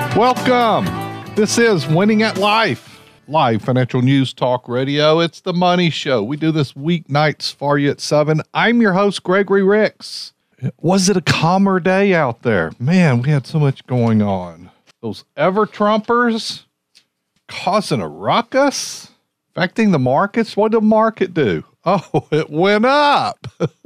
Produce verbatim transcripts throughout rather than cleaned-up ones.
Welcome. This is Winning at Life, live financial news talk radio. It's the Money Show. We do this weeknights for you at seven. I'm your host, Gregory Ricks. Was it a calmer day out there? Man, we had so much going on. Those ever-Trumpers causing a ruckus, affecting the markets. What did the market do? Oh, it went up.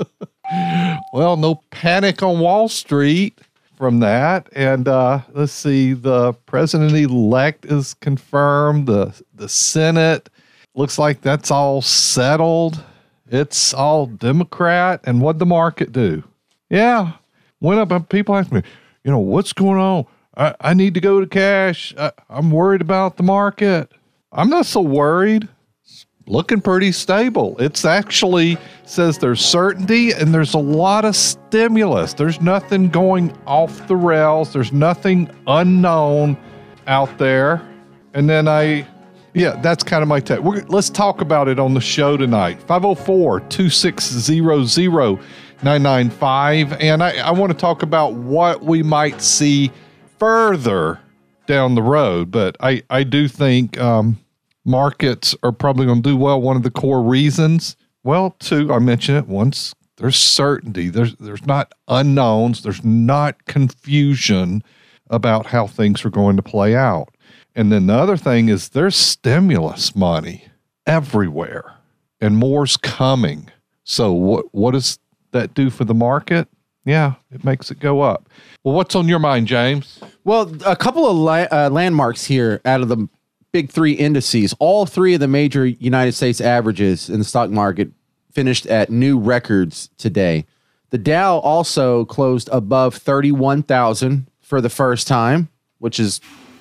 Well, no panic on Wall Street from that. And uh, let's see, the president-elect is confirmed. The, the Senate looks like that's all settled. It's all Democrat. And what'd the market do? Yeah, went up. And people ask me, you know, what's going on? I, I need to go to cash. I, I'm worried about the market. I'm not so worried. It's looking pretty stable. It's actually says there's certainty and there's a lot of stimulus. There's nothing going off the rails. There's nothing unknown out there. And then I, yeah, that's kind of my take. We're, let's talk about it on the show tonight. five oh four, two six zero, zero nine nine five. And I, I want to talk about what we might see further down the road. But I, I do think um, markets are probably going to do well. One of the core reasons, well, two, I mentioned it once, there's certainty. There's, there's not unknowns. There's not confusion about how things are going to play out. And then the other thing is there's stimulus money everywhere and more's coming. So what, what does that do for the market? Yeah, it makes it go up. Well, what's on your mind, James? Well, a couple of la- uh, landmarks here out of the big three indices. All three of the major United States averages in the stock market finished at new records today. The Dow also closed above thirty-one thousand for the first time, which is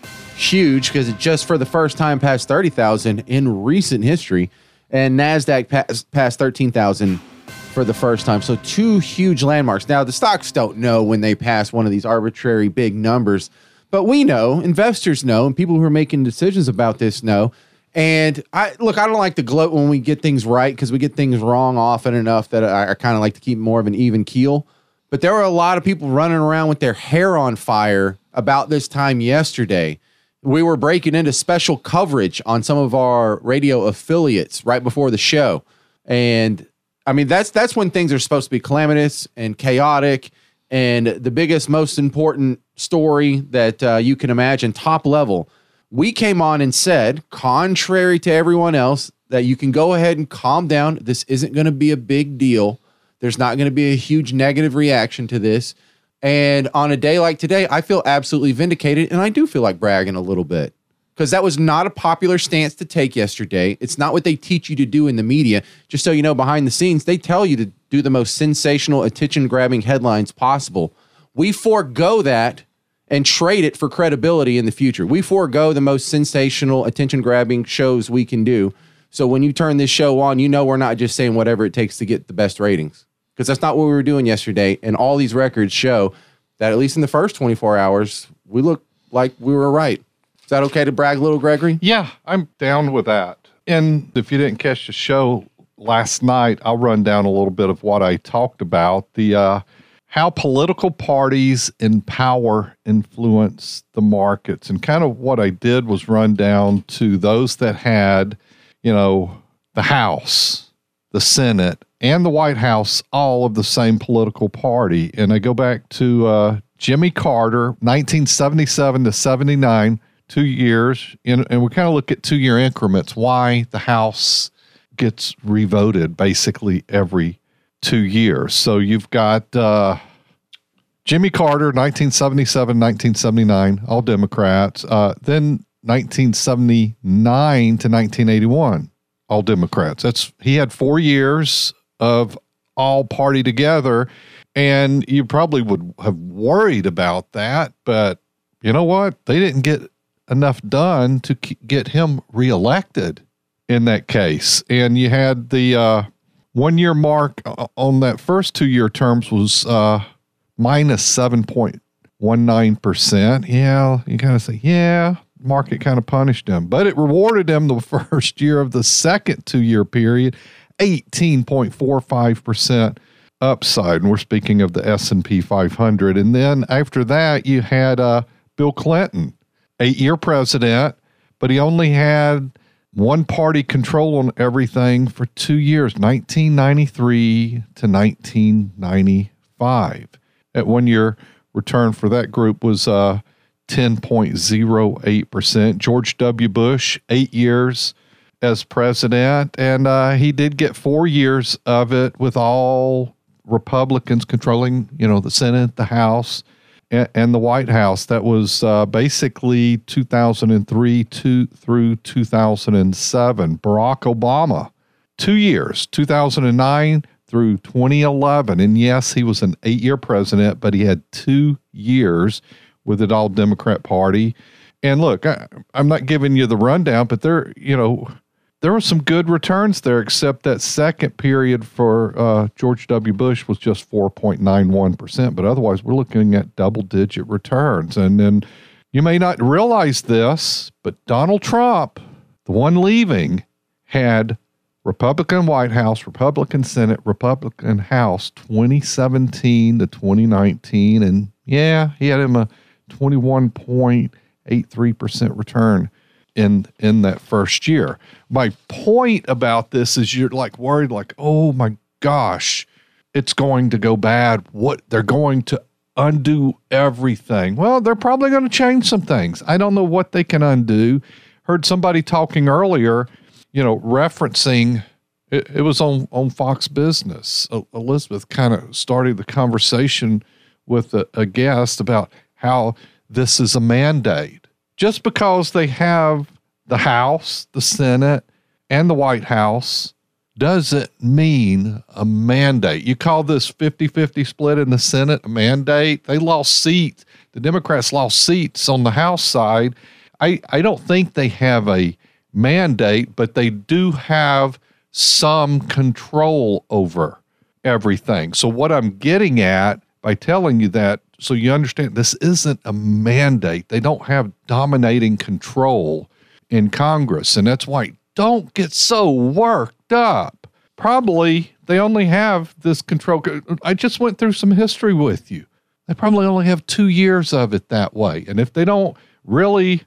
huge because it just for the first time passed thirty thousand in recent history. And NASDAQ passed, passed thirteen thousand for the first time. So two huge landmarks. Now, the stocks don't know when they pass one of these arbitrary big numbers, but we know, investors know, and people who are making decisions about this know. And I look, I don't like to gloat when we get things right because we get things wrong often enough that I, I kind of like to keep more of an even keel. But there were a lot of people running around with their hair on fire about this time yesterday. We were breaking into special coverage on some of our radio affiliates right before the show. And I mean, that's that's when things are supposed to be calamitous and chaotic. And the biggest, most important story that uh, you can imagine, top level, we came on and said, contrary to everyone else, that you can go ahead and calm down. This isn't going to be a big deal. There's not going to be a huge negative reaction to this. And on a day like today, I feel absolutely vindicated. And I do feel like bragging a little bit. Because that was not a popular stance to take yesterday. It's not what they teach you to do in the media. Just so you know, behind the scenes, they tell you to do the most sensational, attention-grabbing headlines possible. We forego that and trade it for credibility in the future. We forego the most sensational, attention-grabbing shows we can do. So when you turn this show on, you know we're not just saying whatever it takes to get the best ratings. Because that's not what we were doing yesterday. And all these records show that at least in the first twenty-four hours, we look like we were right. Is that okay to brag a little, Gregory? Yeah, I'm down with that. And if you didn't catch the show last night, I'll run down a little bit of what I talked about, the uh, how political parties in power influence the markets. And kind of what I did was run down to those that had, you know, the House, the Senate, and the White House, all of the same political party. And I go back to uh, Jimmy Carter, nineteen seventy-seven to seventy-nine, two years, and, and we kind of look at two-year increments, why the House gets revoted basically every two years. So you've got uh, Jimmy Carter, nineteen seventy-seven, nineteen seventy-nine, all Democrats. Uh, then nineteen seventy-nine to nineteen eighty-one, all Democrats. That's he had four years of all party together, and you probably would have worried about that, but you know what? They didn't get enough done to get him reelected in that case. And you had the uh, one-year mark on that first two-year terms was uh, minus seven point one nine percent. Yeah, you kind of say, yeah, market kind of punished him. But it rewarded him the first year of the second two-year period, eighteen point four five percent upside. And we're speaking of the S and P five hundred. And then after that, you had uh, Bill Clinton. eight-year president, but he only had one-party control on everything for two years, nineteen ninety-three to nineteen ninety-five. At one year, return for that group was uh, ten point oh eight percent. George W. Bush, eight years as president, and uh, he did get four years of it with all Republicans controlling, you know, the Senate, the House, and, and the White House. That was uh, basically two thousand three to, through two thousand seven. Barack Obama, two years, two thousand nine through twenty eleven. And yes, he was an eight-year president, but he had two years with it all Democrat Party. And look, I, I'm not giving you the rundown, but there, you know, there were some good returns there, except that second period for uh, George W. Bush was just four point nine one percent. But otherwise, we're looking at double-digit returns. And then you may not realize this, but Donald Trump, the one leaving, had Republican White House, Republican Senate, Republican House, twenty seventeen to twenty nineteen. And yeah, he had him a twenty-one point eight three percent return in in that first year. My point about this is you're like worried, like, oh my gosh, it's going to go bad. What, they're going to undo everything. Well, they're probably going to change some things. I don't know what they can undo. Heard somebody talking earlier, you know, referencing, it, it was on, on Fox Business. Uh, Elizabeth kind of started the conversation with a, a guest about how this is a mandate. Just because they have the House, the Senate, and the White House doesn't mean a mandate. You call this fifty-fifty split in the Senate a mandate? They lost seats. The Democrats lost seats on the House side. I, I don't think they have a mandate, but they do have some control over everything. So what I'm getting at by telling you that, so you understand, this isn't a mandate. They don't have dominating control in Congress, and that's why don't get so worked up. Probably they only have this control. I just went through some history with you. They probably only have two years of it that way, and if they don't really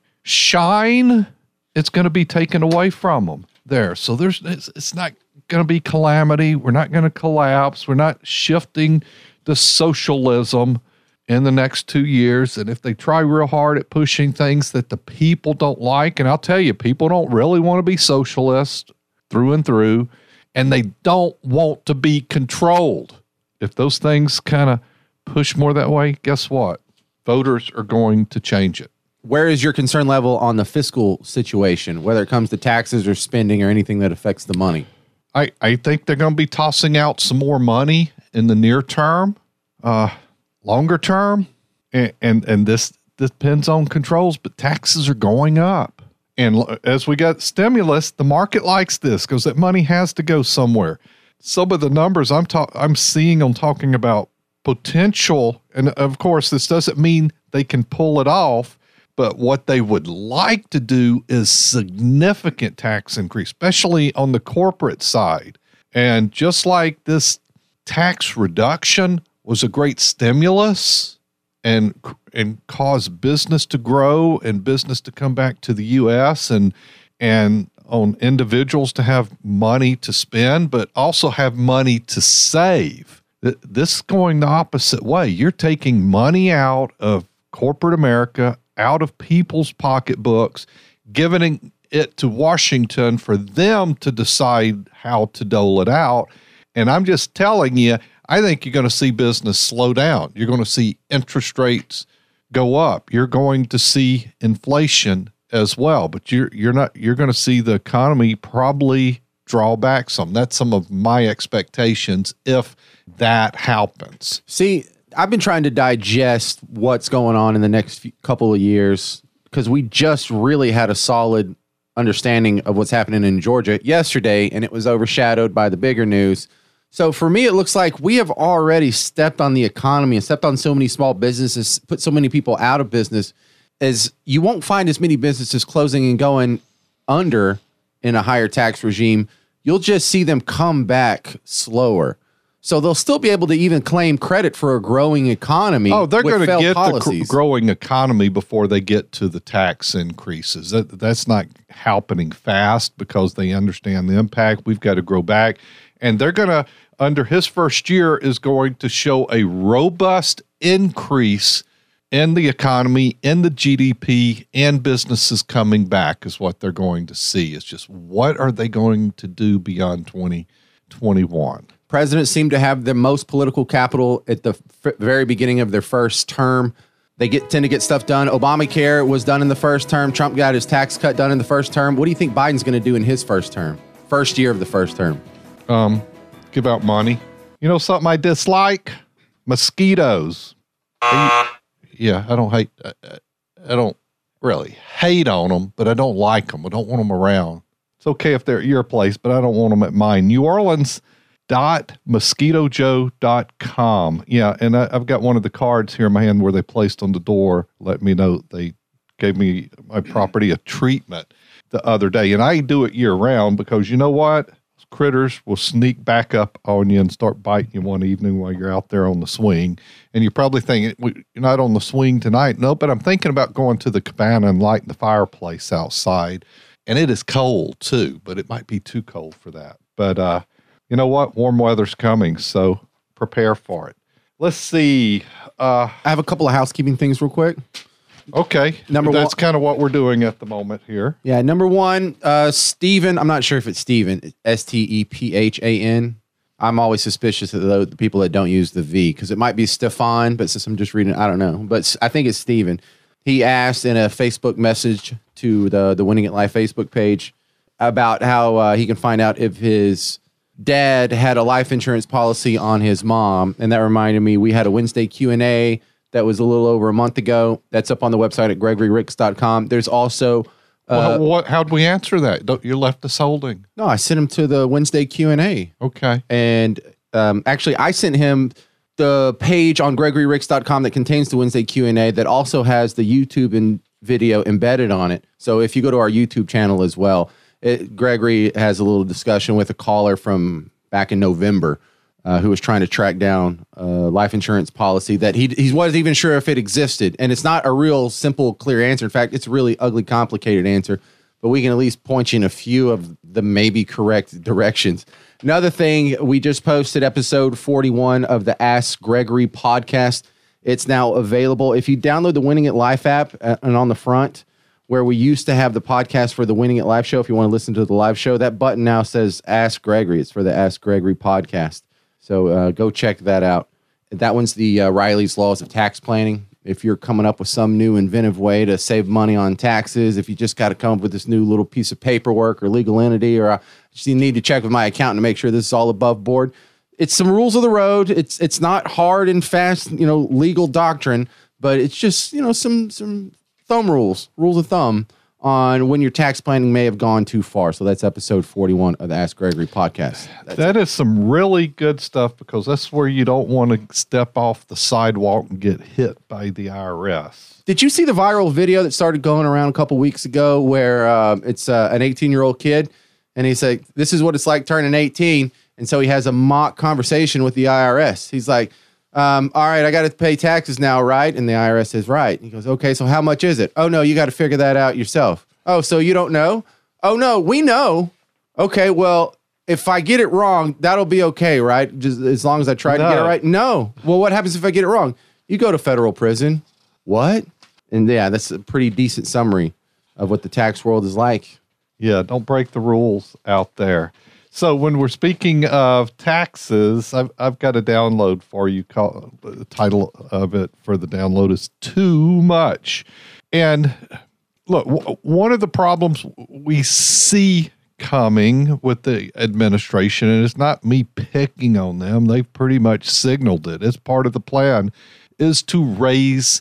shine, it's going to be taken away from them there. So there's it's, it's not going to be calamity. We're not going to collapse. We're not shifting to socialism in the next two years. And if they try real hard at pushing things that the people don't like, and I'll tell you, people don't really want to be socialist through and through, and they don't want to be controlled. If those things kind of push more that way, guess what? Voters are going to change it. Where is your concern level on the fiscal situation, whether it comes to taxes or spending or anything that affects the money? I, I think they're going to be tossing out some more money in the near term, uh, longer term, and, and, and this, this depends on controls, but taxes are going up. And as we got stimulus, the market likes this because that money has to go somewhere. Some of the numbers I'm ta- I'm seeing on talking about potential, and of course, this doesn't mean they can pull it off, but what they would like to do is significant tax increase, especially on the corporate side. And just like this tax reduction was a great stimulus and and caused business to grow and business to come back to the U S and and on individuals to have money to spend, but also have money to save. This is going the opposite way. You're taking money out of corporate America, out of people's pocketbooks, giving it to Washington for them to decide how to dole it out. And I'm just telling you, I think you're going to see business slow down. You're going to see interest rates go up. You're going to see inflation as well, but you're you're not you're going to see the economy probably draw back some. That's some of my expectations if that happens. See, I've been trying to digest what's going on in the next few, couple of years because we just really had a solid understanding of what's happening in Georgia yesterday, and it was overshadowed by the bigger news. So for me, it looks like we have already stepped on the economy and stepped on so many small businesses, put so many people out of business, as you won't find as many businesses closing and going under in a higher tax regime. You'll just see them come back slower. So they'll still be able to even claim credit for a growing economy. Oh, they're going to get policies. the gr- growing economy before they get to the tax increases. That, that's not happening fast because they understand the impact. We've got to grow back. And they're going to, under his first year, is going to show a robust increase in the economy, in the G D P, and businesses coming back is what they're going to see. It's just, what are they going to do beyond twenty twenty-one? Presidents seem to have the most political capital at the f- very beginning of their first term. They get tend to get stuff done. Obamacare was done in the first term. Trump got his tax cut done in the first term. What do you think Biden's going to do in his first term? First year of the first term. Um, give out money. You know something I dislike? Mosquitoes. I, yeah, I don't hate. I, I don't really hate on them, but I don't like them. I don't want them around. It's okay if they're at your place, but I don't want them at mine. New Orleans. Dot mosquito joe dot com. Yeah, and I, I've got one of the cards here in my hand where they placed on the door, let me know they gave me my property a treatment the other day. And I do it year round because you know what? Critters will sneak back up on you and start biting you one evening while you're out there on the swing. And you're probably thinking, you're not on the swing tonight. No, but I'm thinking about going to the cabana and lighting the fireplace outside. And it is cold too, but it might be too cold for that. But, uh, you know what? Warm weather's coming, so prepare for it. Let's see. Uh, I have a couple of housekeeping things real quick. Okay. Number That's one, kind of what we're doing at the moment here. Yeah, number one, uh, Stephen. I'm not sure if it's Stephen. S T E P H A N. I'm always suspicious of the, the people that don't use the V because it might be Stefan, but since I'm just reading, I don't know. But I think it's Stephen. He asked in a Facebook message to the, the Winning at Life Facebook page about how uh, he can find out if his dad had a life insurance policy on his mom. And that reminded me, we had a Wednesday Q and A that was a little over a month ago. That's up on the website at gregory ricks dot com. There's also... Uh, well, what, how'd we answer that? Don't, you left us holding. No, I sent him to the Wednesday Q and A. Okay. And um, actually, I sent him the page on gregory ricks dot com that contains the Wednesday Q and A that also has the YouTube and video embedded on it. So if you go to our YouTube channel as well, it, Gregory has a little discussion with a caller from back in November uh, who was trying to track down a life insurance policy that he, he wasn't even sure if it existed. And it's not a real simple, clear answer. In fact, it's a really ugly, complicated answer. But we can at least point you in a few of the maybe correct directions. Another thing, we just posted episode forty-one of the Ask Gregory podcast. It's now available. If you download the Winning at Life app uh, and on the front, where we used to have the podcast for the Winning at Life show, if you want to listen to the live show, that button now says Ask Gregory. It's for the Ask Gregory podcast. So uh, go check that out. That one's the uh, Riley's Laws of Tax Planning. If you're coming up with some new inventive way to save money on taxes, if you just got to come up with this new little piece of paperwork or legal entity, or I just need to check with my accountant to make sure this is all above board, it's some rules of the road. It's it's not hard and fast, you know, legal doctrine, but it's just, you know, some some thumb rules, rules of thumb on when your tax planning may have gone too far. So that's episode forty-one of the Ask Gregory podcast. That's that is some really good stuff because that's where you don't want to step off the sidewalk and get hit by the I R S. Did you see the viral video that started going around a couple weeks ago where uh, it's uh, an eighteen-year-old kid, and he's like, this is what it's like turning eighteen, and so he has a mock conversation with the I R S. He's like, Um, all right, I got to pay taxes now, right? And the I R S says, right. He goes, okay, so how much is it? Oh, no, you got to figure that out yourself. Oh, so you don't know? Oh, no, we know. Okay, well, if I get it wrong, that'll be okay, right? Just as long as I try no. to get it right. No. Well, what happens if I get it wrong? You go to federal prison. What? And yeah, that's a pretty decent summary of what the tax world is like. Yeah, don't break the rules out there. So when we're speaking of taxes, I've, I've got a download for you. Call, the title of it for the download is Too Much. And look, w- one of the problems we see coming with the administration, and it's not me picking on them, they've pretty much signaled it as part of the plan, is to raise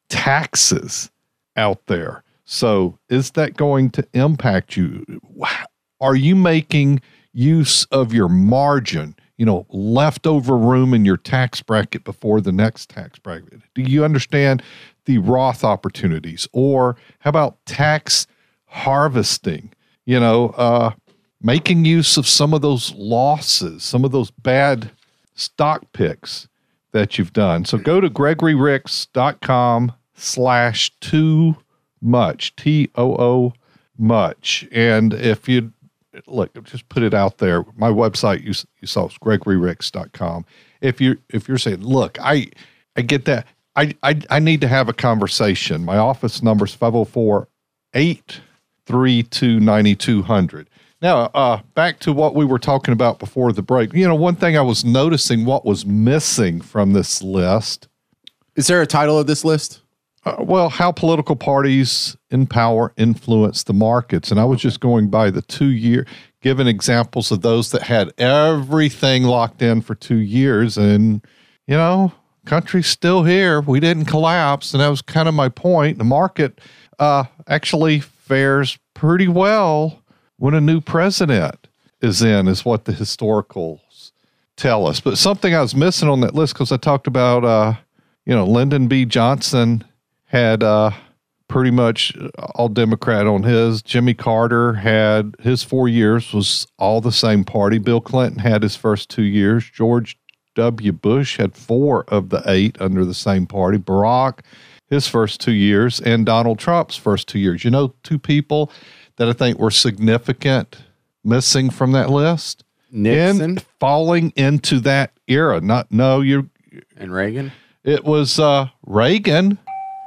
taxes out there. So is that going to impact you? Are you making use of your margin, you know, leftover room in your tax bracket before the next tax bracket? Do you understand the Roth opportunities? Or how about tax harvesting? You know, uh, making use of some of those losses, some of those bad stock picks that you've done. So go to gregoryricks.com slash too much, T O O much. And if you look, just put it out there. My website you, you saw is gregoryricks dot com. If you if you're saying, look, I I get that. I, I I need to have a conversation. My office number is five oh four, eight three two, nine two zero zero. Now, uh, back to what we were talking about before the break. You know, one thing I was noticing what was missing from this list. Is there a title of this list? Uh, well, how political parties in power influence the markets. And I was just going by the two year, giving examples of those that had everything locked in for two years. And, you know, country's still here. We didn't collapse. And that was kind of my point. The market uh, actually fares pretty well when a new president is in, is what the historicals tell us. But something I was missing on that list, because I talked about, uh, you know, Lyndon B. Johnson had uh, pretty much all Democrat on his. Jimmy Carter had his four years was all the same party. Bill Clinton had his first two years. George W. Bush had four of the eight under the same party. Barack, his first two years, and Donald Trump's first two years. You know, two people that I think were significant missing from that list. Nixon and falling into that era. Not no, you're and Reagan. It was uh, Reagan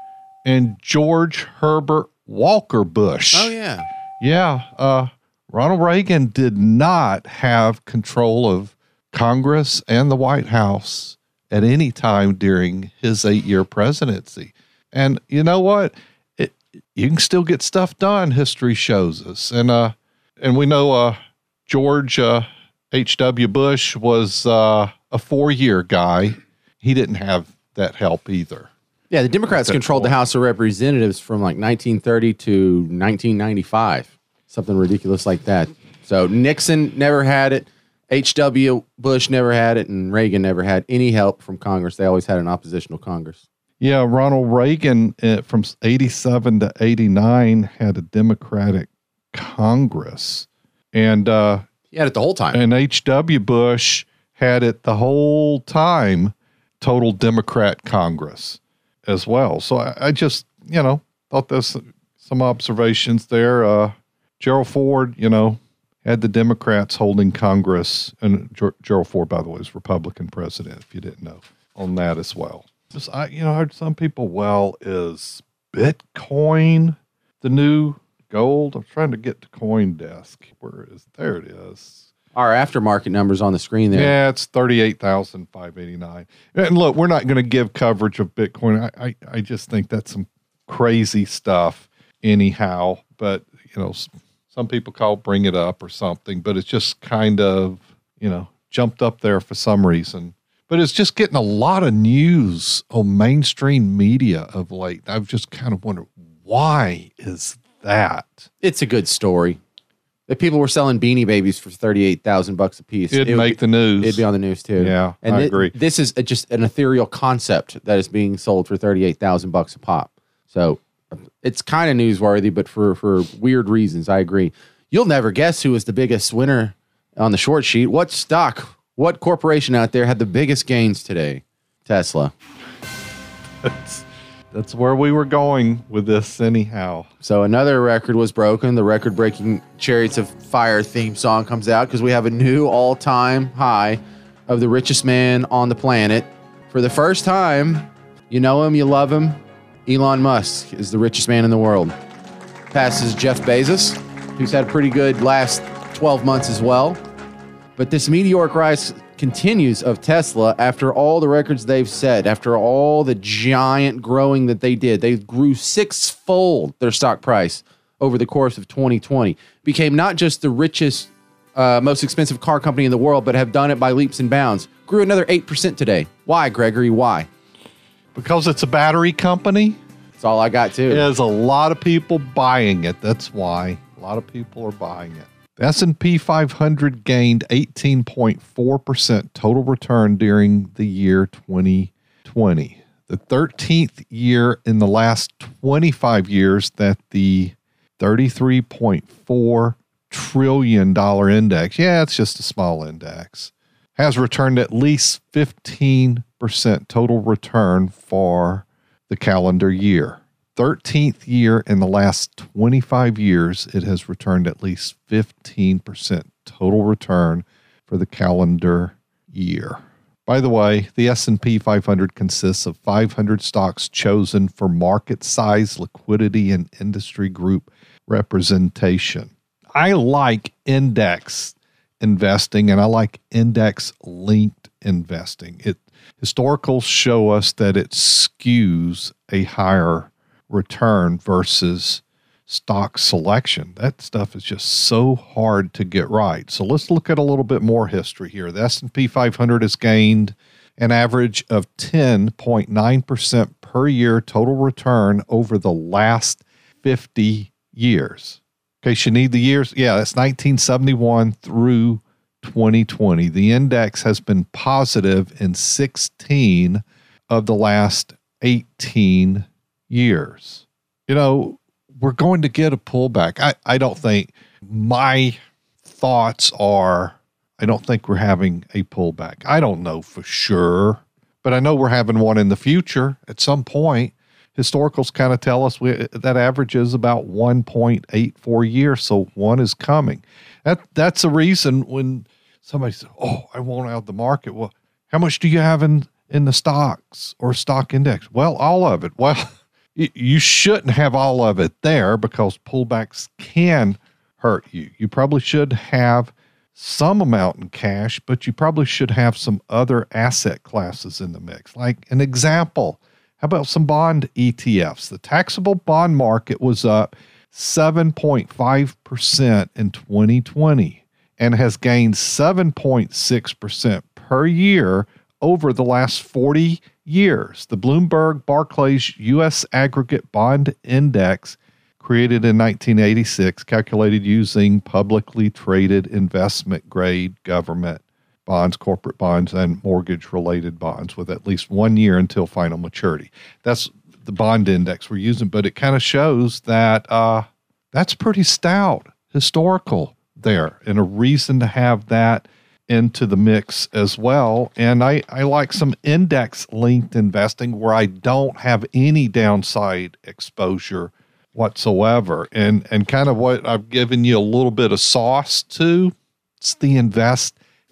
and George Herbert Walker Bush. Oh yeah, yeah. Uh, Ronald Reagan did not have control of Congress and the White House at any time during his eight-year presidency. And you know what? It, you can still get stuff done, history shows us. And uh, and we know uh, George uh, H W. Bush was uh, a four-year guy. He didn't have that help either. Yeah, the Democrats controlled the House of Representatives from like nineteen thirty to nineteen ninety-five, something ridiculous like that. So Nixon never had it. H W. Bush never had it, and Reagan never had any help from Congress. They always had an oppositional Congress. Yeah, Ronald Reagan uh, from eighty-seven to eighty-nine had a Democratic Congress. And uh, he had it the whole time. And H W. Bush had it the whole time, total Democrat Congress as well. So I, I just, you know, thought there's some observations there. Uh, Gerald Ford, you know, had the Democrats holding Congress, and Ger- Gerald Ford, by the way, is Republican president, if you didn't know, on that as well. Just, I, you know, I heard some people, well, is Bitcoin the new gold? I'm trying to get to CoinDesk. Where is, there it is. Our aftermarket numbers on the screen there. Yeah, it's thirty-eight thousand five hundred eighty-nine. And look, we're not going to give coverage of Bitcoin. I, I, I just think that's some crazy stuff anyhow. But, you know, some people call it bring it up or something, but it's just kind of, you know, jumped up there for some reason. But it's just getting a lot of news on mainstream media of late. I've just kind of wondered, why is that? It's a good story. If people were selling Beanie Babies for thirty-eight thousand bucks a piece, it'd it make be, the news. It'd be on the news too. Yeah, and I th- agree. This is a, just an ethereal concept that is being sold for thirty-eight thousand bucks a pop. So it's kind of newsworthy, but for, for weird reasons. I agree. You'll never guess who was the biggest winner on the short sheet. What stock, what corporation out there had the biggest gains today? Tesla. That's, that's where we were going with this anyhow. So another record was broken. The record-breaking Chariots of Fire theme song comes out because we have a new all-time high of the richest man on the planet. For the first time, you know him, you love him, Elon Musk is the richest man in the world. Passes Jeff Bezos, who's had a pretty good last twelve months as well. But this meteoric rise continues of Tesla after all the records they've set, after all the giant growing that they did. They grew sixfold their stock price over the course of twenty twenty. Became not just the richest, uh, most expensive car company in the world, but have done it by leaps and bounds. Grew another eight percent today. Why, Gregory? Why? Because it's a battery company. That's all I got, too. There's a lot of people buying it. That's why. A lot of people are buying it. The S and P five hundred gained eighteen point four percent total return during the year twenty twenty. The thirteenth year in the last twenty-five years that the thirty-three point four trillion dollars index, yeah, it's just a small index, has returned at least fifteen percent total return for the calendar year. thirteenth year in the last twenty-five years, it has returned at least fifteen percent total return for the calendar year. By the way, the S and P five hundred consists of five hundred stocks chosen for market size, liquidity, and industry group representation. I like index investing and I like index linked investing. It historicals show us that it skews a higher return versus stock selection. That stuff is just so hard to get right. So let's look at a little bit more history here. The S and P five hundred has gained an average of ten point nine percent per year total return over the last fifty years. In case you need the years, yeah, that's nineteen seventy-one through twenty twenty. The index has been positive in sixteen of the last eighteen years. You know, we're going to get a pullback. I, I don't think my thoughts are, I don't think we're having a pullback. I don't know for sure, but I know we're having one in the future at some point. Historicals kind of tell us we, that average is about one point eight four years, so one is coming. That That's a reason when somebody says, oh, I want out of the market. Well, how much do you have in, in the stocks or stock index? Well, all of it. Well, you shouldn't have all of it there because pullbacks can hurt you. You probably should have some amount in cash, but you probably should have some other asset classes in the mix. Like an example, how about some bond E T Fs? The taxable bond market was up seven point five percent in twenty twenty and has gained seven point six percent per year over the last forty years. The Bloomberg Barclays U S Aggregate Bond Index, created in nineteen eighty-six, calculated using publicly traded investment grade government bonds, corporate bonds, and mortgage-related bonds with at least one year until final maturity. That's the bond index we're using, but it kind of shows that uh, that's pretty stout historical there, and a reason to have that into the mix as well. And I, I like some index-linked investing where I don't have any downside exposure whatsoever. And, and kind of what I've given you a little bit of sauce to, it's the invest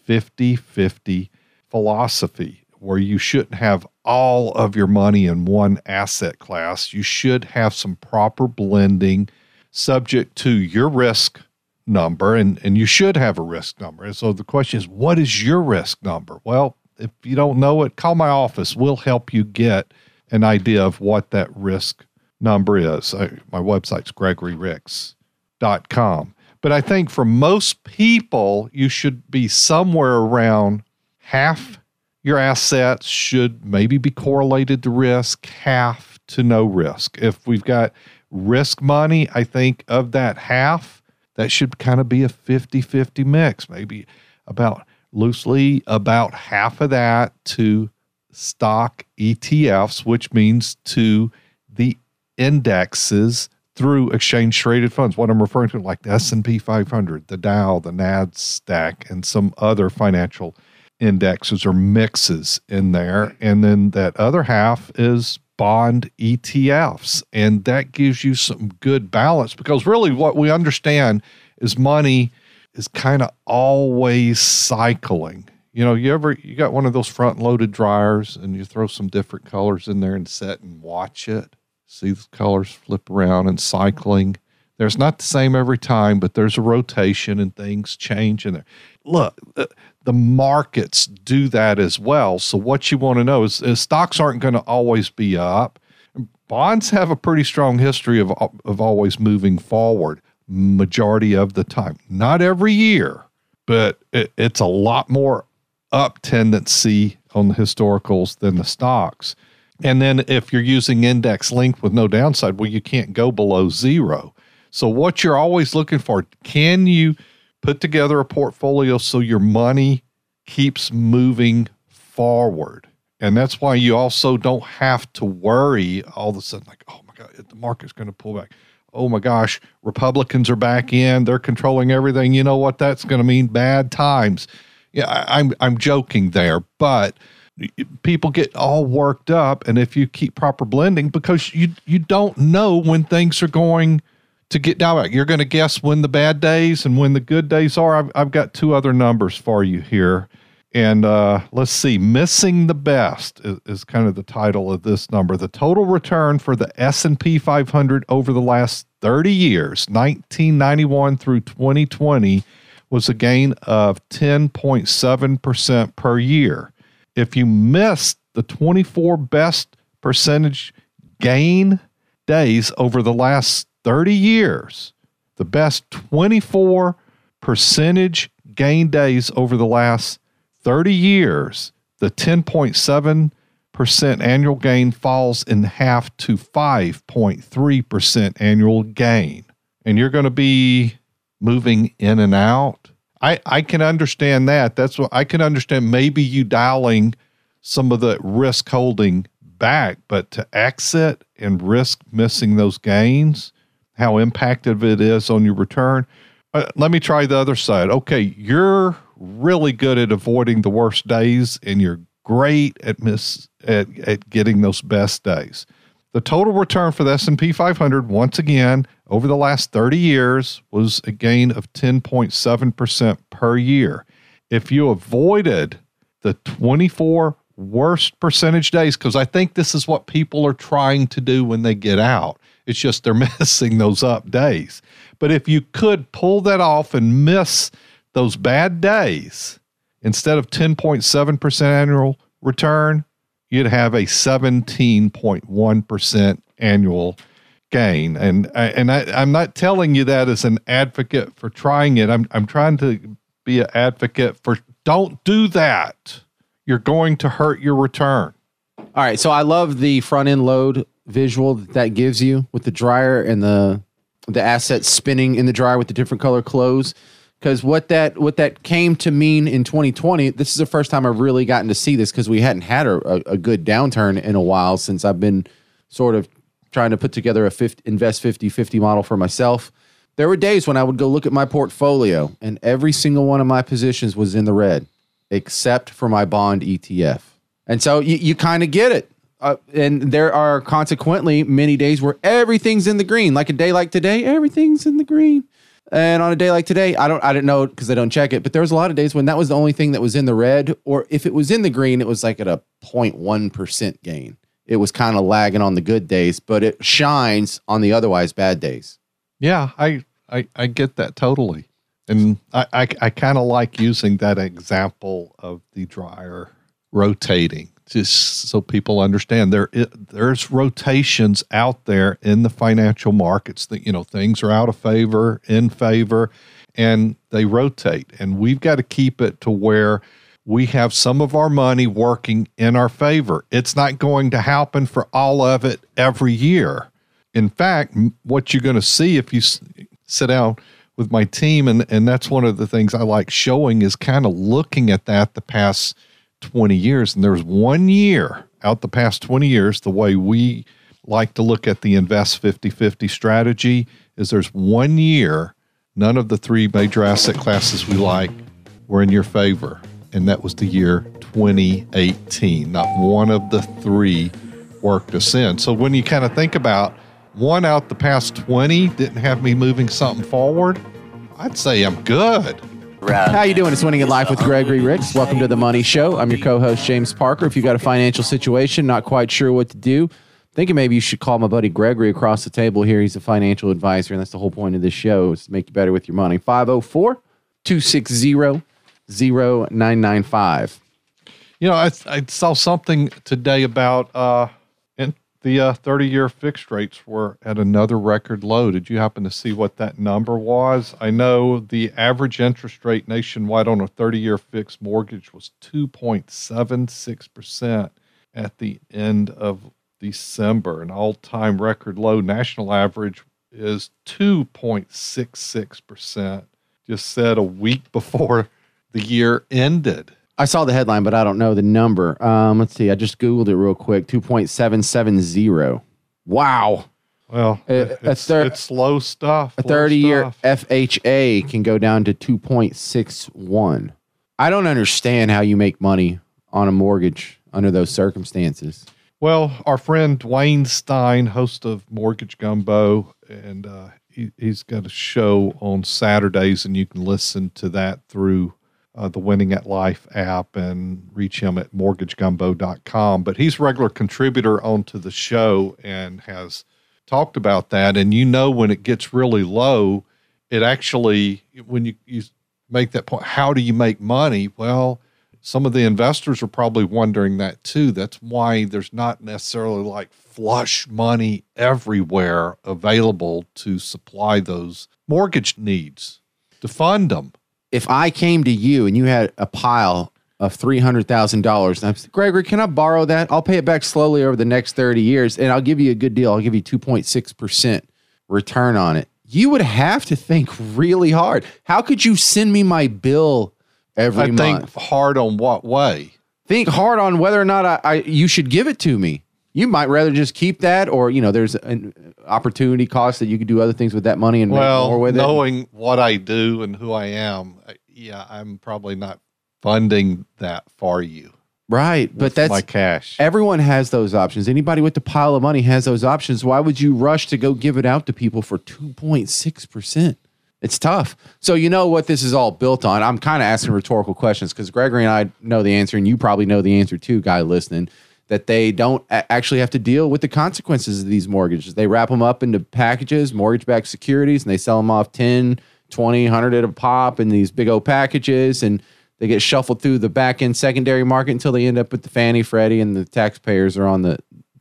fifty-fifty philosophy, where you shouldn't have all of your money in one asset class. You should have some proper blending subject to your risk number, and, and you should have a risk number. And so the question is, what is your risk number? Well, if you don't know it, call my office. We'll help you get an idea of what that risk number is. I, my website's gregory ricks dot com. But I think for most people, you should be somewhere around half your assets should maybe be correlated to risk, half to no risk. If we've got risk money, I think of that half, that should kind of be a fifty-fifty mix, maybe about loosely about half of that to stock E T Fs, which means to the indexes through exchange traded funds. What I'm referring to, like the S and P five hundred, the Dow, the NASDAQ, and some other financial indexes or mixes in there. And then that other half is bond E T Fs. And that gives you some good balance, because really what we understand is money is kind of always cycling. You know, you ever, you got one of those front loaded dryers and you throw some different colors in there and set and watch it. See the colors flip around and cycling. There's not the same every time, but there's a rotation and things change in there. Look, the markets do that as well. So what you want to know is, is stocks aren't going to always be up. Bonds have a pretty strong history of, of always moving forward majority of the time. Not every year, but it, it's a lot more up tendency on the historicals than the stocks. And then if you're using index linked with no downside, well, you can't go below zero. So what you're always looking for, can you put together a portfolio so your money keeps moving forward? And that's why you also don't have to worry all of a sudden, like, oh my God, the market's going to pull back. Oh my gosh, Republicans are back in. They're controlling everything. You know what that's going to mean? Bad times. Yeah, I, I'm I'm joking there, but people get all worked up, and if you keep proper blending, because you you don't know when things are going to get down. You're going to guess when the bad days and when the good days are. I've, I've got two other numbers for you here. And uh, let's see, Missing the Best is, is kind of the title of this number. The total return for the S and P five hundred over the last thirty years, nineteen ninety-one through twenty twenty, was a gain of ten point seven percent per year. If you missed the twenty-four best percentage gain days over the last thirty years, the best twenty-four percentage gain days over the last thirty years, the ten point seven percent annual gain falls in half to five point three percent annual gain. And you're going to be moving in and out. I, I can understand that. That's what I can understand. Maybe you dialing some of the risk holding back, but to exit and risk missing those gains, how impactful it is on your return. Uh, let me try the other side. Okay, you're really good at avoiding the worst days, and you're great at miss at, at getting those best days. The total return for the S and P five hundred, once again, over the last thirty years, was a gain of ten point seven percent per year. If you avoided the twenty-four worst percentage days, because I think this is what people are trying to do when they get out. It's just they're missing those up days. But if you could pull that off and miss those bad days, instead of ten point seven percent annual return, you'd have a seventeen point one percent annual gain. And I, and I, I'm not telling you that as an advocate for trying it. I'm I'm trying to be an advocate for don't do that. You're going to hurt your return. All right, so I love the front end load visual that, that gives you with the dryer and the the assets spinning in the dryer with the different color clothes. Because what that what that came to mean in twenty twenty, this is the first time I've really gotten to see this, because we hadn't had a, a, a good downturn in a while since I've been sort of trying to put together a fifty, invest fifty fifty model for myself. There were days when I would go look at my portfolio and every single one of my positions was in the red, except for my bond E T F. And so you, you kind of get it. Uh, and there are consequently many days where everything's in the green. Like a day like today, everything's in the green. And on a day like today, I don't I didn't know because I don't check it, but there was a lot of days when that was the only thing that was in the red, or if it was in the green, it was like at a zero point one percent gain. It was kind of lagging on the good days, but it shines on the otherwise bad days. Yeah, I I, I get that totally. And I, I, I kind of like using that example of the dryer rotating, just so people understand there it, there's rotations out there in the financial markets that, you know, things are out of favor, in favor, and they rotate. And we've got to keep it to where we have some of our money working in our favor. It's not going to happen for all of it every year. In fact, what you're going to see if you s- sit down with my team, and, and that's one of the things I like showing, is kind of looking at that the past twenty years. And there's one year out the past twenty years, the way we like to look at the invest fifty fifty strategy is there's one year, none of the three major asset classes we like were in your favor. And that was the year twenty eighteen. Not one of the three worked us in. So when you kind of think about one out the past twenty didn't have me moving something forward, I'd say I'm good. How you doing? It's Winning at Life with Gregory Ricks. Welcome to the Money Show. I'm your co-host, James Parker. If you've got a financial situation, not quite sure what to do, thinking maybe you should call my buddy Gregory across the table here. He's a financial advisor, and that's the whole point of this show, is to make you better with your money. five oh four, two six zero, zero nine nine five. You know, I, I saw something today about uh, in the uh, thirty-year fixed rates were at another record low. Did you happen to see what that number was? I know the average interest rate nationwide on a thirty-year fixed mortgage was two point seven six percent at the end of December. An all-time record low. National average is two point six six percent, just said a week before the year ended. I saw the headline, but I don't know the number. Um, let's see. I just Googled it real quick. two point seven seven zero. Wow. Well, A- a it's, thir- it's slow stuff. A slow thirty-year stuff. F H A can go down to two point six one. I don't understand how you make money on a mortgage under those circumstances. Well, our friend Dwayne Stein, host of Mortgage Gumbo, and uh, he, he's got a show on Saturdays, and you can listen to that through uh, the Winning at Life app and reach him at mortgage gumbo dot com. But he's a regular contributor onto the show and has talked about that. And you know, when it gets really low, it actually, when you, you make that point, how do you make money? Well, some of the investors are probably wondering that too. That's why there's not necessarily like flush money everywhere available to supply those mortgage needs, to fund them. If I came to you and you had a pile of three hundred thousand dollars, and I said, Gregory, can I borrow that? I'll pay it back slowly over the next thirty years, and I'll give you a good deal. I'll give you two point six percent return on it. You would have to think really hard. How could you send me my bill every I month? think hard on what way? Think hard on whether or not I, I you should give it to me. You might rather just keep that, or, you know, there's an opportunity cost that you could do other things with that money and well, make more with knowing it. what I do and who I am, yeah, I'm probably not funding that for you. Right. But that's my cash. Everyone has those options. Anybody with a pile of money has those options. Why would you rush to go give it out to people for two point six percent? It's tough. So you know what this is all built on. I'm kind of asking rhetorical questions because Gregory and I know the answer, and you probably know the answer too, guy listening, that they don't a- actually have to deal with the consequences of these mortgages. They wrap them up into packages, mortgage-backed securities, and they sell them off ten, twenty, one hundred at a pop in these big old packages, and they get shuffled through the back-end secondary market until they end up with the Fannie, Freddie, and the taxpayers are on the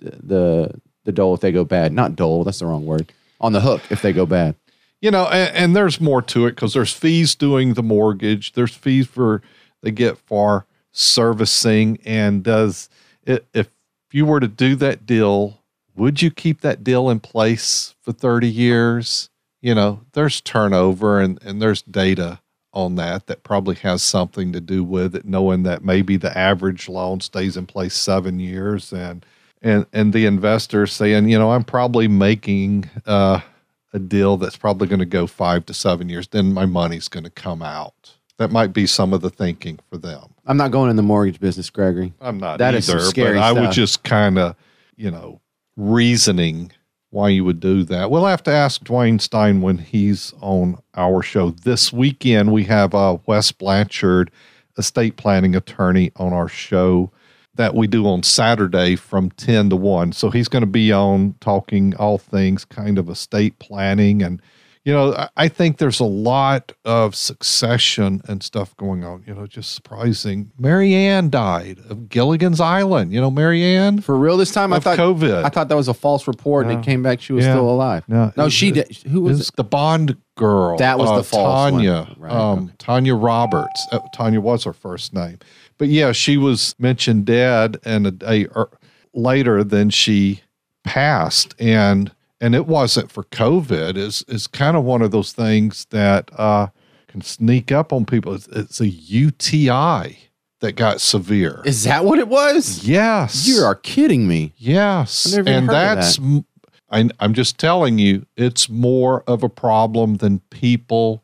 the the dole if they go bad. Not dole, that's the wrong word. On the hook if they go bad. You know, and, and there's more to it because there's fees doing the mortgage. There's fees for they get for servicing. And does it, if you were to do that deal, would you keep that deal in place for thirty years? You know, there's turnover and, and there's data on that that probably has something to do with it, knowing that maybe the average loan stays in place seven years and and and the investor saying, you know, I'm probably making uh a deal that's probably going to go five to seven years, then my money's going to come out. That might be some of the thinking for them. I'm not going in the mortgage business, Gregory. I'm not that either, is some scary but I stuff. was just kind of, you know, reasoning why you would do that. We'll have to ask Dwayne Stein when he's on our show. This weekend, we have uh, Wes Blanchard, estate planning attorney, on our show that we do on Saturday from ten to one. So he's going to be on talking all things kind of estate planning. And, you know, I, I think there's a lot of succession and stuff going on, you know, just surprising. Mary Ann died of Gilligan's Island. You know, Mary Ann? For real this time? I Of thought COVID. I thought that was a false report, No. and it came back she was Yeah. still alive. No, no it- she it- did. Who was It's it? the Bond girl. That was uh, the false one. Tanya. Right, Um, okay. Tanya Roberts. Uh, Tanya was her first name. But yeah, she was mentioned dead, and a day er, later then she passed. And and it wasn't for COVID. It's, it's kind of one of those things that uh, can sneak up on people. It's, it's a U T I that got severe. Is that what it was? Yes. You are kidding me. Yes. I've never even And heard of that's, that. m- I, I'm just telling you, it's more of a problem than people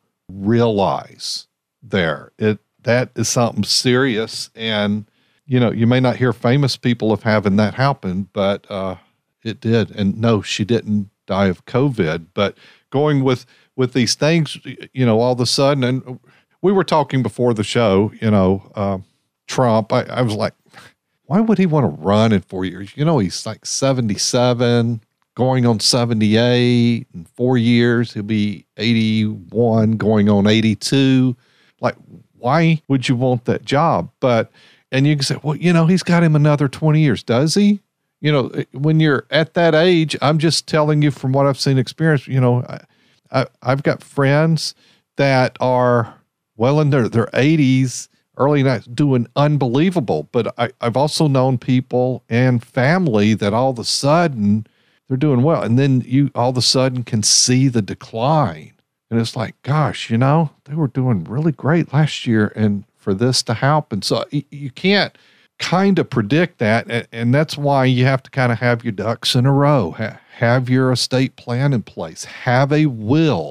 realize there. It, that is something serious. And, you know, you may not hear famous people of having that happen, but uh, it did. And no, she didn't die of COVID, but going with, with these things, you know, all of a sudden, and we were talking before the show, you know, uh, Trump, I, I was like, why would he want to run in four years? You know, he's like seventy-seven, going on seventy-eight. In four years, he'll be eighty-one, going on eighty-two. Like, why would you want that job? But, and you can say, well, you know, he's got him another twenty years. Does he? You know, when you're at that age, I'm just telling you from what I've seen experience, you know, I, I, I've got friends that are well in their, their eighties, early nights, doing unbelievable. But I, I've also known people and family that all of a sudden they're doing well. And then you all of a sudden can see the decline. And it's like, gosh, you know, they were doing really great last year. And for this to happen, so you, you can't kind of predict that. And, and that's why you have to kind of have your ducks in a row, ha- have your estate plan in place, have a will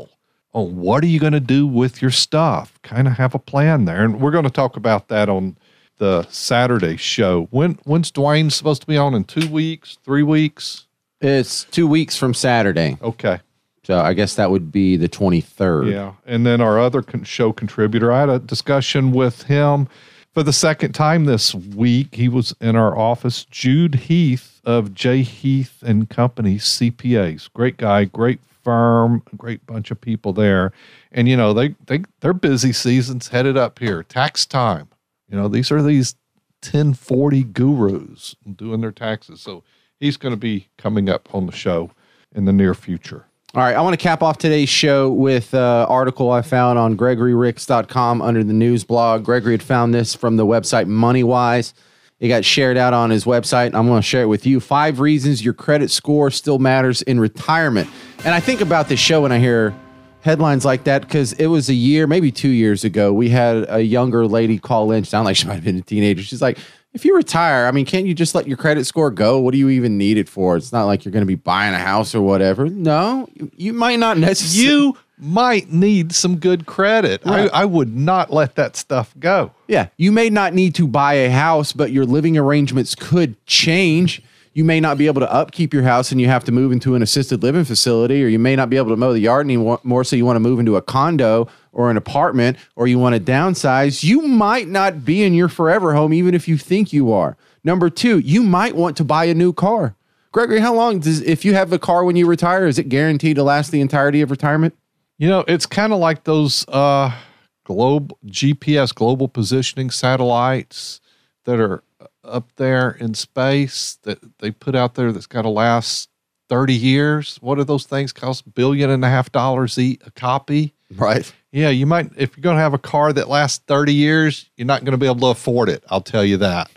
on what are you going to do with your stuff. Kind of have a plan there. And we're going to talk about that on the Saturday show. When When's Dwayne supposed to be on? In two weeks, three weeks? It's two weeks from Saturday. Okay. So I guess that would be the twenty-third. Yeah. And then our other con- show contributor, I had a discussion with him for the second time this week. He was in our office, Jude Heath of J. Heath and Company C P As. Great guy, great firm, great bunch of people there. And, you know, they, they, their busy season's headed up here. Tax time. You know, these are these ten forty gurus doing their taxes. So he's going to be coming up on the show in the near future. All right, I want to cap off today's show with an article I found on Gregory Ricks dot com under the news blog. Gregory had found this from the website MoneyWise. It got shared out on his website. I'm going to share it with you. Five reasons your credit score still matters in retirement. And I think about this show when I hear headlines like that because it was a year, maybe two years ago, we had a younger lady call in. She sounded like she might have been a teenager. She's like, if you retire, I mean, can't you just let your credit score go? What do you even need it for? It's not like you're going to be buying a house or whatever. No, you, you might not necessarily. You might need some good credit. Right. I, I would not let that stuff go. Yeah, you may not need to buy a house, but your living arrangements could change. You may not be able to upkeep your house and you have to move into an assisted living facility, or you may not be able to mow the yard anymore, so you want to move into a condo or an apartment, or you want to downsize. You might not be in your forever home, even if you think you are. Number two, you might want to buy a new car. Gregory, how long does, if you have a car when you retire, is it guaranteed to last the entirety of retirement? You know, it's kind of like those uh, globe G P S, global positioning satellites that are up there in space that they put out there that's got to last thirty years. What do those things cost? Billion and a half dollars a copy. Right. Yeah. You might, if you're going to have a car that lasts thirty years, you're not going to be able to afford it. I'll tell you that.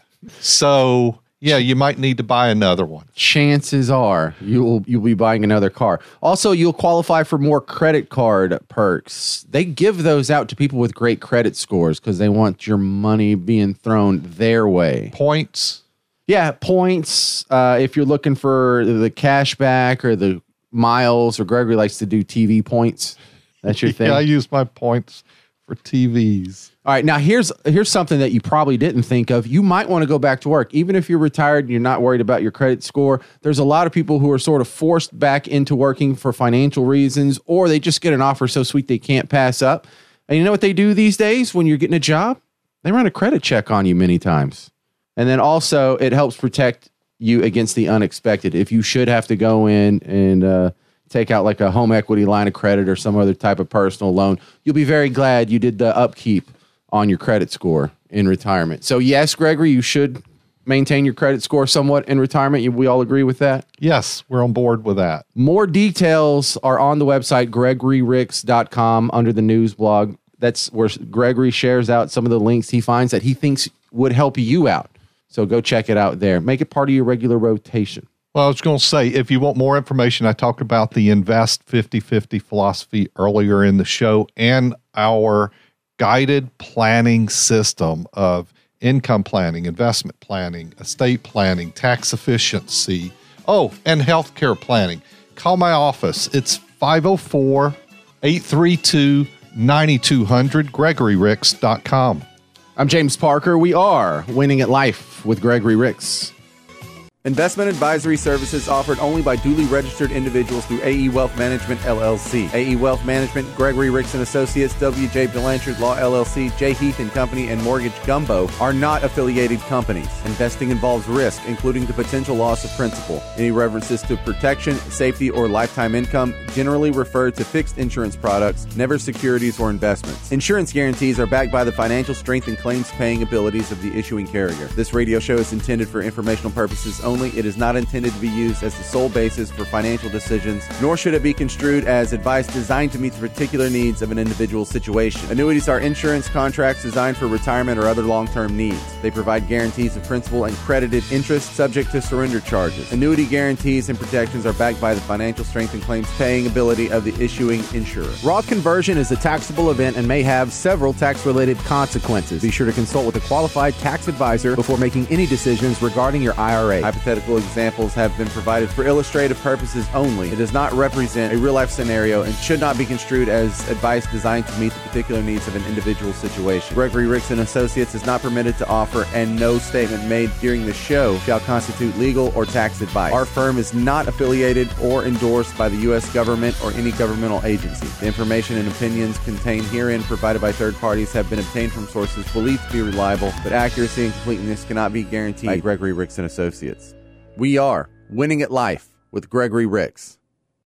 So yeah, you might need to buy another one. Chances are you'll you'll be buying another car. Also, you'll qualify for more credit card perks. They give those out to people with great credit scores because they want your money being thrown their way. Points. Yeah, points. Uh, if you're looking for the cash back or the miles, or Gregory likes to do T V points. That's your thing. Yeah, I use my points for T Vs. All right, now here's here's something that you probably didn't think of. You might want to go back to work. Even if you're retired and you're not worried about your credit score, there's a lot of people who are sort of forced back into working for financial reasons, or they just get an offer so sweet they can't pass up. And you know what they do these days when you're getting a job? They run a credit check on you many times. And then also it helps protect you against the unexpected. If you should have to go in and uh, take out like a home equity line of credit or some other type of personal loan, you'll be very glad you did the upkeep on your credit score in retirement. So yes, Gregory, you should maintain your credit score somewhat in retirement. We all agree with that? Yes, we're on board with that. More details are on the website, Gregory Ricks dot com, under the news blog. That's where Gregory shares out some of the links he finds that he thinks would help you out. So go check it out there. Make it part of your regular rotation. Well, I was going to say, if you want more information, I talked about the Invest fifty-fifty philosophy earlier in the show and our guided planning system of income planning, investment planning, estate planning, tax efficiency, oh, and healthcare planning. Call my office. It's five oh four, eight three two, nine two hundred, Gregory Ricks dot com. I'm James Parker. We are Winning at Life with Gregory Ricks. Investment advisory services offered only by duly registered individuals through A E Wealth Management, L L C. A E Wealth Management, Gregory Ricks and Associates, W J Blanchard Law, L L C, J. Heath and Company, and Mortgage Gumbo are not affiliated companies. Investing involves risk, including the potential loss of principal. Any references to protection, safety, or lifetime income generally refer to fixed insurance products, never securities or investments. Insurance guarantees are backed by the financial strength and claims-paying abilities of the issuing carrier. This radio show is intended for informational purposes only. It is not intended to be used as the sole basis for financial decisions, nor should it be construed as advice designed to meet the particular needs of an individual situation. Annuities are insurance contracts designed for retirement or other long-term needs. They provide guarantees of principal and credited interest subject to surrender charges. Annuity guarantees and protections are backed by the financial strength and claims-paying ability of the issuing insurer. Roth conversion is a taxable event and may have several tax-related consequences. Be sure to consult with a qualified tax advisor before making any decisions regarding your I R A. hypothetical examples have been provided for illustrative purposes only. It does not represent a real-life scenario and should not be construed as advice designed to meet the particular needs of an individual situation. Gregory Ricks and Associates is not permitted to offer, and no statement made during the show shall constitute legal or tax advice. Our firm is not affiliated or endorsed by the U S government or any governmental agency. The information and opinions contained herein provided by third parties have been obtained from sources believed to be reliable, but accuracy and completeness cannot be guaranteed by Gregory Ricks and Associates. We are Winning at Life with Gregory Ricks.